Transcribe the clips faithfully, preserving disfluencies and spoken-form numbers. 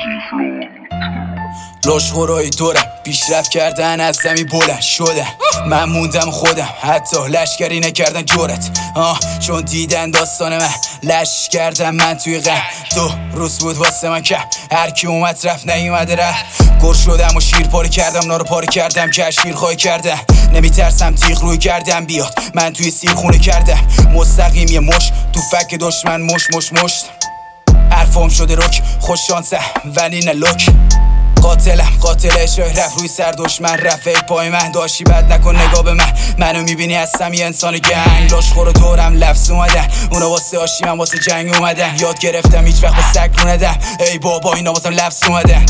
لاشخورای دورم پیشرفت کردن از زمین بلند شدن، من موندم خودم حتی لشکری نکردن جورت آه چون دیدن داستان من لش کردم من توی غم. دو روز بود واسه من کم، هر کی اومد رفت نیومده رفت. گر شدم و شیر پاره کردم، نارو پاره کردم که شیر خواهی کردم. نمیترسم تیغ روی کردم بیاد، من توی سیر خونه کردم. مستقیم یه مش تو فک دشمن مش مش مش. حرفام شده رک خوش شانسه ولی نه لک. قاتلم قاتل شای رفت روی سر دشمن رفت پای من. داشتی بد نکن نگاه به من، منو میبینی هستم یه انسان گنگ. لاشخور دورم لفظ اومدن، اونا واسه آشی من واسه جنگ اومدن. یاد گرفتم هیچ وقت به سگ رو ندم، ای بابا اینا واسم لفظ اومدن.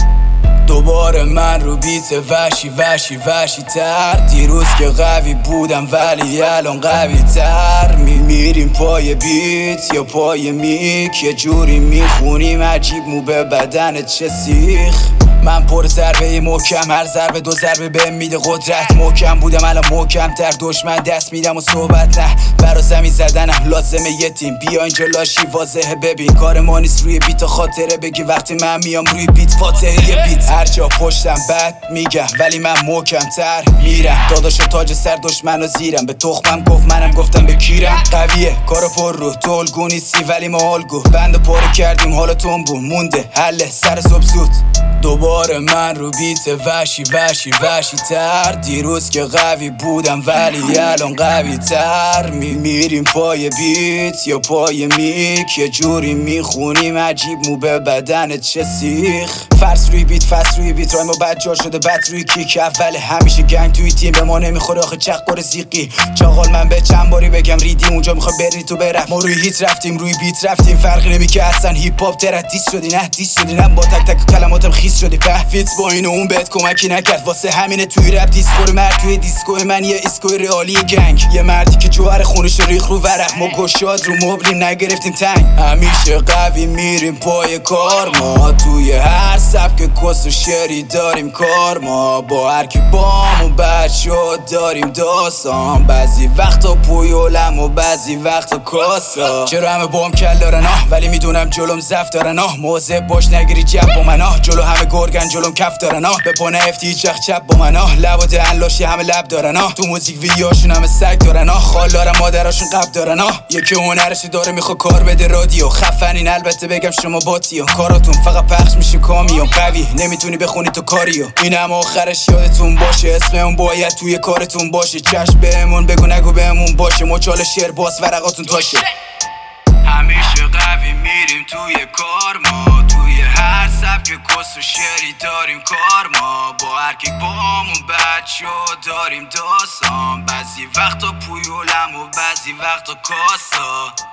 دوباره من رو بیت وحشی وحشی وحشی تر. دیروز که قوی بودم ولی الان قوی تر. می میریم پای بیت یا پای میک، یه جوری میخونیم عجیب مو به بدنت چه سیخ. من پر ضربه محکم، هر ضربه دو ضربه به میده قدرت. محکم بودم الان محکم تر، دشمن دست میدم و صحبت نه. برا زمین زدنم لازمه یه تیم، بیا اینجا لاشی واضحه ببین. کار ما نیست روی بیت خاطره بگی، وقتی من میام روی بیت فاتحه یه بیت. هر جا پشتم بد میگم ولی من محکم تر میرم. داداش و تاج سر دشمن و زیرم، به تخمم گفت منم گفتم به کیرم. قویه کارو پر رو تو الگو نیستی ولی ما الگو. بند پاره کردیم حالتون بون مونده حله سر صبح زود. دوباره من رو بیت وحشی وحشی وحشی تر. دیروز که قوی بودم ولی الان قوی تر. می میریم پای بیت یا پای میک، یه جوری میخونیم عجیب مو به بدنت چه سیخ. فرس روی بیت فس روی بیت، رای ما بد جا شده بد روی کیک. اول همیشه گنگ توی تیم، به ما نمیخوره آخه چق بار زیقی. چاقال من به چند باری بگم ریدی اونجا میخوای بری تو برفت. ما روی هیت رفتیم روی بیت رفتیم، فرقی نمی که اصلا هیپ هاپ ترت دیس شدی نه دیس شدی نه. با تک تک کلماتم خیس شدی په فیت با اینو اون بهت کمکی نکرد. واسه همینه توی رپ دیسکور مرد توی دیسکو من یه اسکوی رئالی گنگ. یه مردی که جوهر خونش ریخ رو ورق، ما گشاد رو مبلیم نگرفتیم تنگ. همیشه قوی میریم پای کار، ما توی هر سبک کس و شعری داریم کار. ما با هر کی بام و بچه داریم داستان. بعضی وقتا پویولم و بعضی وقتا کاسا. چرا همه بام کل دارن آه ولی میدونم جلوم زفت دارن آه. موضع باش نگیری جب با من آه، جلو همه گرگن جلوم کف دارن آه. به پا نفتی هیچ وقت چپ با من آه. لب و دهن لاشی همه لب دارن آه. تو موزیک ویدیوهاشون همه سگ دارن آه. خال دارن مادراشون قب دارن آه. یکی هنرشی داره میخوا کار بده رادیو. خفنین البته بگم شما باتیو، کاراتون فقط پخش میشه کامیون. قوی نمیتونی بخونی تو کاریو، اینم آخرش یادتون باشه. اسم اون باید توی کارتون باشه. چشم بهمون بگو نگو بهمون باشه. مچال شعر باز ورقاتون تاشه. همیشه قوی میریم توی کار، ما توی هر سبک کس و شعری داریم کار. ما با هر کی بامون بچه داریم داستان. بعضی وقتا پویولم و بعضی وقتا کاسا.